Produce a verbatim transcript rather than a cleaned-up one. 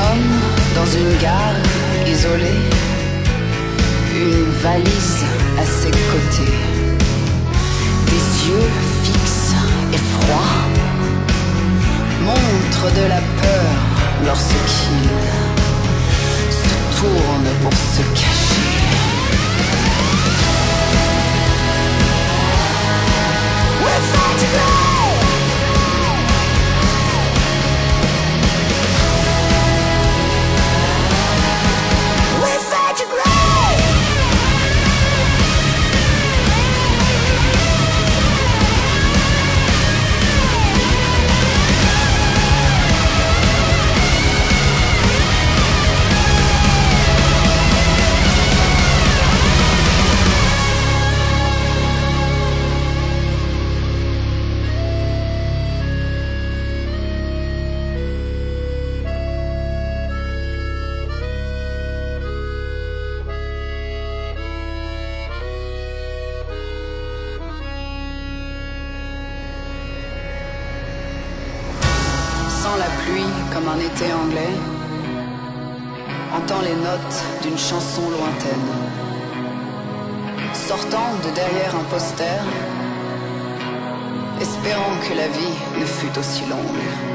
homme dans une gare isolée, une valise à ses côtés, des yeux fixes et froids montrent de la peur lorsqu'il se tourne pour se cacher. We're far too late. La pluie comme un été anglais, entend les notes d'une chanson lointaine, sortant de derrière un poster, espérant que la vie ne fût aussi longue.